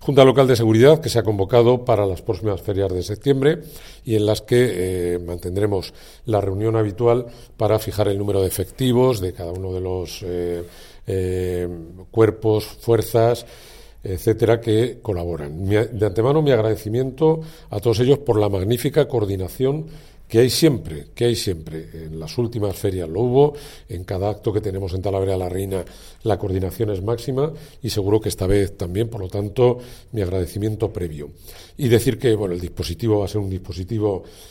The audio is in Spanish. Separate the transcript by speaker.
Speaker 1: Junta Local de Seguridad que se ha convocado para las próximas ferias de septiembre y en las que mantendremos la reunión habitual para fijar el número de efectivos de cada uno de los cuerpos, fuerzas, etcétera, que colaboran. De antemano, mi agradecimiento a todos ellos por la magnífica coordinación que hay siempre. En las últimas ferias lo hubo, en cada acto que tenemos en Talavera de la Reina la coordinación es máxima y seguro que esta vez también, por lo tanto, mi agradecimiento previo. Y decir que, bueno, el dispositivo va a ser un dispositivo